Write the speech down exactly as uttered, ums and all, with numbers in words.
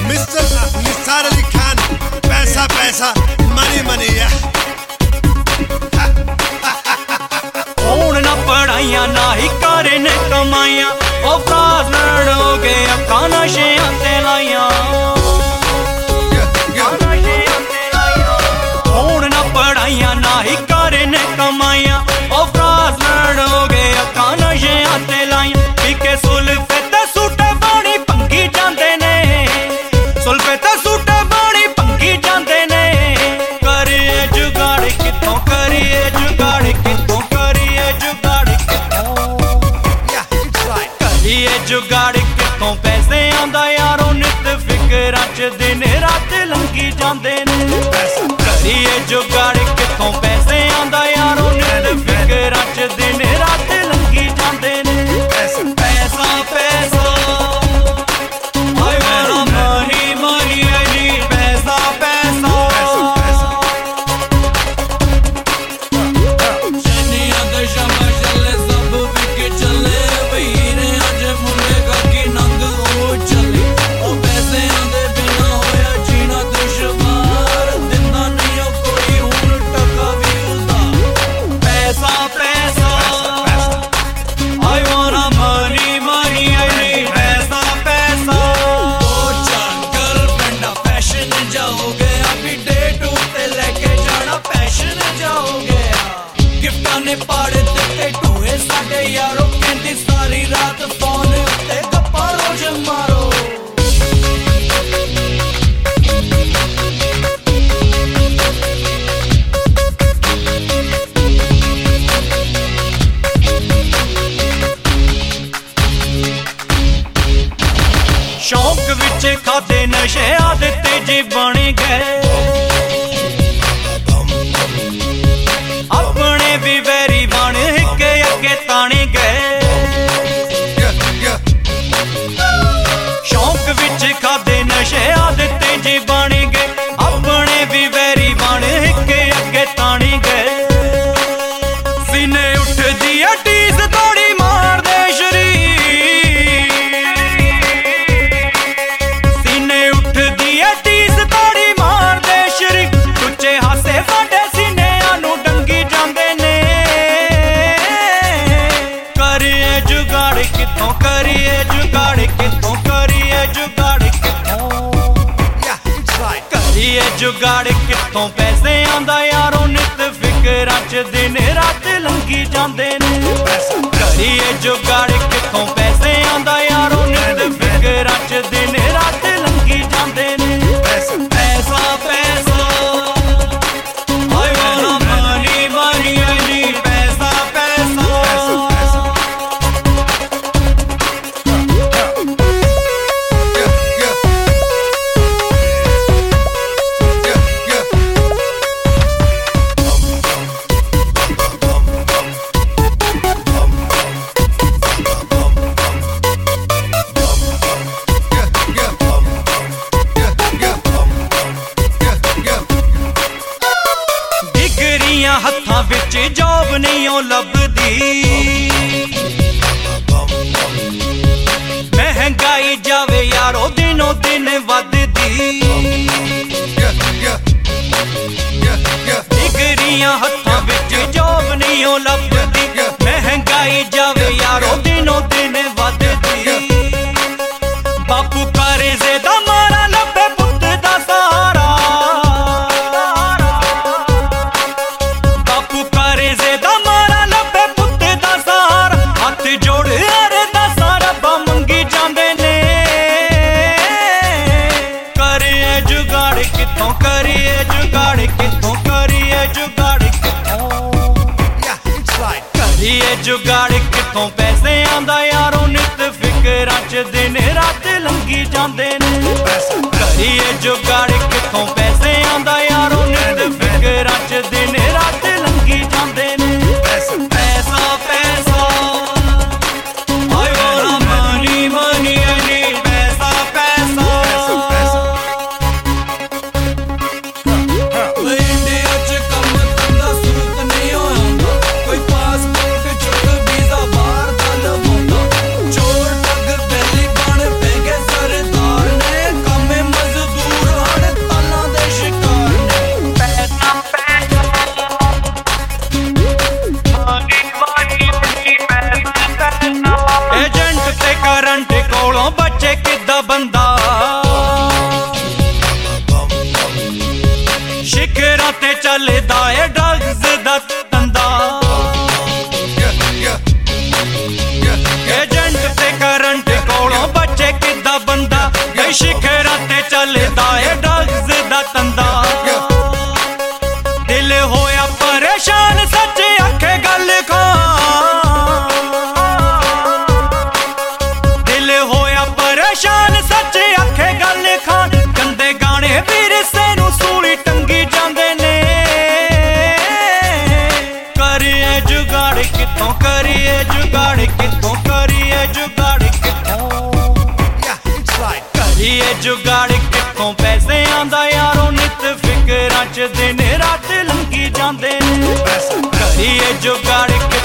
mister Nisar Ali Khan पैसा पैसा money money है होण ना पढ़ाइया ना ही करे ने कमाइया ओ प्राण हो गए अखां नशियां ते लाइया होण ना पढ़ाइया ना ही करे ने कमाइया ओ प्राण हो गए अखां नशियां ते लाइया पीके सुल्फे ते सूटे बाणी भंगी जांदे ने सुल्फे ते सूटे बाणी भंगी जांदे ने करिए जुगाड़ कित्थों करिए जुगाड़ कित्थों करिए जुगाड़ कित्थों करिए जुगाड़ कित्थों पैसे आंदा यारो नित फिकरां च दिन रात लंघी जांदे ने करिए जुगाड़ कित्थों पैसे आंदा यारो नित फिकरां च दिन रात लंघी जांदे ने पैसा पैसा ने पाड़ दिते टूए साडे यारो कहंदी सारी रात फोन उत्ते गप्पा रोज मारो शौक विच खादे नशे आदत जी बन गए अपने भी वैरी बन हिके अगे ताने गए शौक विच खादे नशे आदत जी बन गए अपने भी वैरी बन हिके अगे ताने गए सीने उठ दी टीस तोड़ी मार दे शरीर सीने उठ दी टीस तोड़ी मार दे शरीर टुचे हासे वाडे सीने आनू डंगी जांदे ने करिए जुगाड़ कित्थों करिए जुगाड़ कित्थों करिए जुगाड़ कित्थों करिए जुगाड़ कित्थों पैसे आंदा यारो नित फिकरां च दिन रात लंघी जांदे ने करिए जुगाड़ कित्थों पैसे आंदा यारो नित फिकरां च दिन रात लंघी जांदे ने पैसा पैसा हत्थां विच जॉब नहीं ओ लभदी महंगाई जावे यारो दिनों दिन वधदी डिगरियां हत्थां विच जॉब नहीं ओ लभदी महंगाई जावे यारो दिनों दिन वधदी बापू कर्जे दा मारा लभे पुत्त दा सहारा जोड़ अरे दसा रब्बा मंगी जांदे ने करिए जुगाड़ कित्थों करिए जुगाड़ कित्थों करिए जुगाड़ कित्थों करिए जुगाड़ कित्थों पैसे आंदा यारो नित फिकरां च दिन रात लंघी जांदे ने करिए जुगाड़ कित्थों पैसे आंदा यारो नित फिकरां च दिन रात लंघी जांदे ने पैसा पैसा चोर ठग बैली बन पे गए सरदार ने कम बंदा शिखरां ते चलदा है ड्रग्स दा धंधा एजेंट ते करंट कोलों बचे किदा बंदा शिखरां ते चलदा है ड्रग्स दा धंधा दिल होया परेशान सच आखे गल खां दिल होया परेशान सच आखे गल खां गंदे गाने विरसे नूं सूली टंगी जांदे ने करिए जुगाड़ कित्थों करिए जुगाड़ कित्थों करिए जुगाड़ कित्थों करिए जुगाड़ कित्थों पैसे आंदा यारों नित फिकरां च दिन रात लंघी जांदे करिए जुगाड़